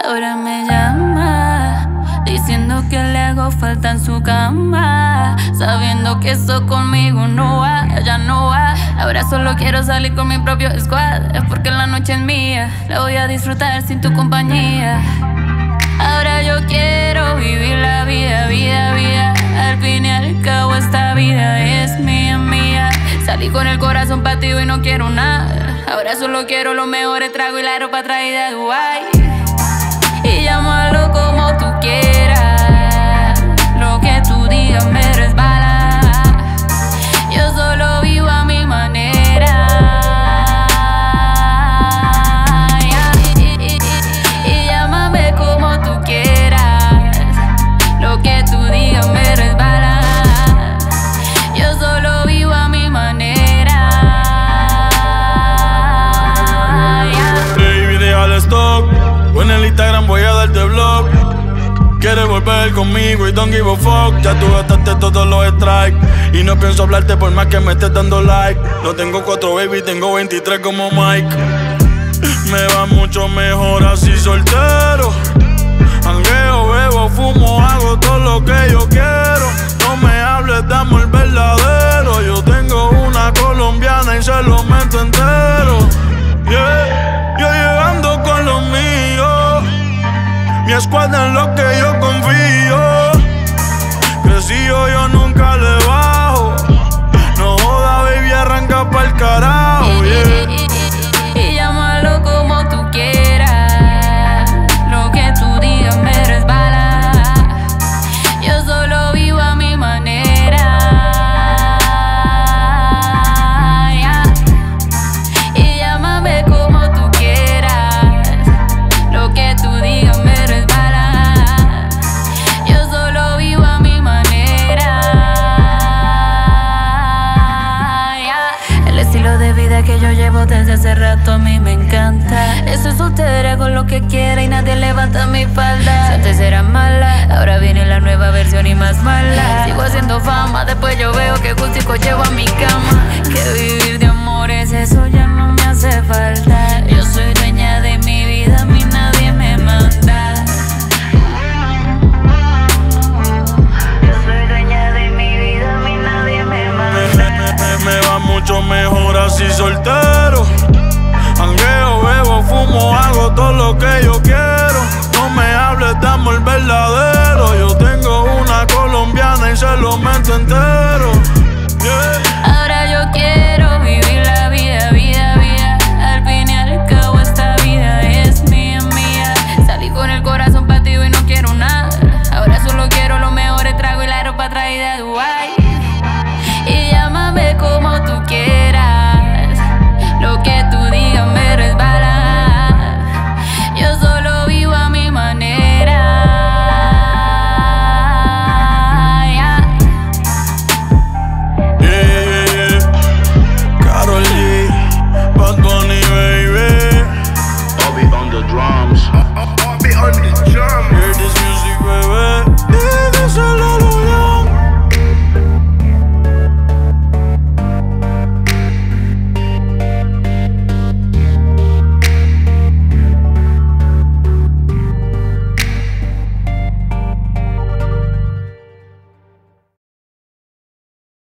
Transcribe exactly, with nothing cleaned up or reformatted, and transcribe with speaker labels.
Speaker 1: Ahora me llama, diciendo que le hago falta en su cama, sabiendo que eso conmigo no va, ya no va. Ahora solo quiero salir con mi propio squad, es porque la noche es mía, la voy a disfrutar sin tu compañía. Ahora yo quiero vivir la vida, vida, vida. Al fin y al cabo esta vida es mía, mía. Salí con el corazón partido y no quiero nada. Ahora solo quiero los mejores tragos y la ropa traída de Dubái. Y llámalo como tú quieras, lo que tú digas me resbala. Yo solo vivo a mi manera. Y, y, y, y llámame como tú quieras, lo que tú digas me resbala. Yo solo vivo a mi manera.
Speaker 2: Baby, deja el stock, o en el Instagram voy a darte blog. Quieres volver conmigo y don't give a fuck. Ya tú gastaste todos los strikes y no pienso hablarte por más que me estés dando like. No tengo cuatro baby, tengo veintitrés como Mike. Me va mucho mejor así soltero. Jangueo, bebo, fumo, hago todo lo que yo quiero. No me hables de amor verdadero. Yo tengo una colombiana y se lo meto entero. Yeah, yo llegando con los míos, mi escuadra en lo que yo confío. Crecido yo nunca le bajo. No joda, baby, arranca pa'l carajo, yeah.
Speaker 1: Y, y, y, y llámalo como tú quieras, lo que tú digas me resbala. Yo solo vivo a mi manera, yeah. Y llámame como tú quieras, lo que tú digas me resbala. Yo solo vivo a mi manera, yeah. El estilo de vida que yo llevo desde hace rato a mí me encanta. Estoy soltera, hago lo que quiera y nadie levanta mi falda. Si antes era mala, ahora viene la nueva versión y más mala. Sigo haciendo fama, después yo veo que gustico llevo a mi cama. Que vivir de amores, eso ya no me